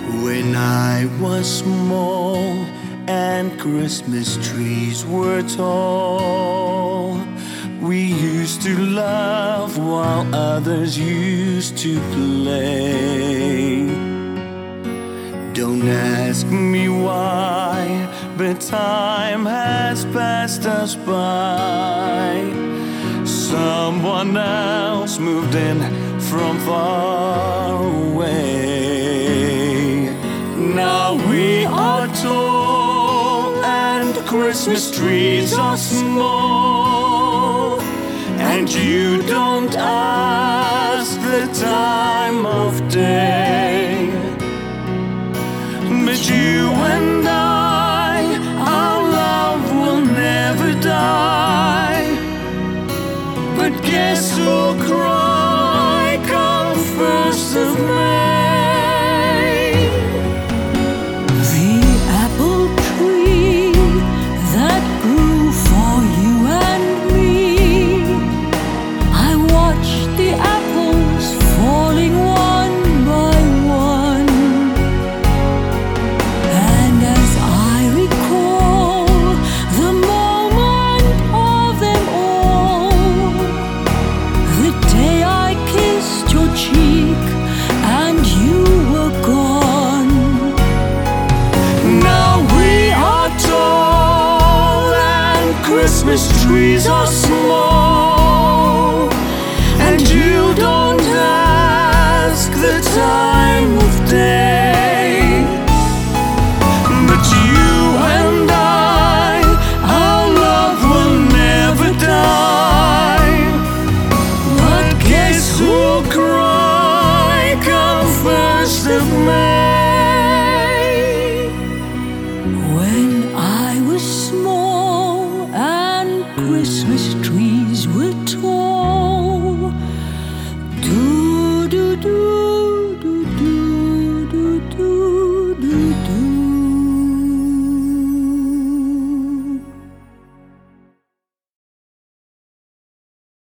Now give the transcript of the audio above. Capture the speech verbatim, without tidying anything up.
When I was small and Christmas trees were tall, we used to laugh while others used to play. Don't ask me why, but time has passed us by. Someone else moved in from far away. Now we are tall and Christmas trees are small, and you don't ask the time of day. But you and I, our love will never die. But guess who'll cry come first of May? The apple tree that grew for you and me, I watched the apples falling one by one, and as I recall the moment of them all, the day I kissed your cheek and you were gone. Now we are tall and Christmas trees are small,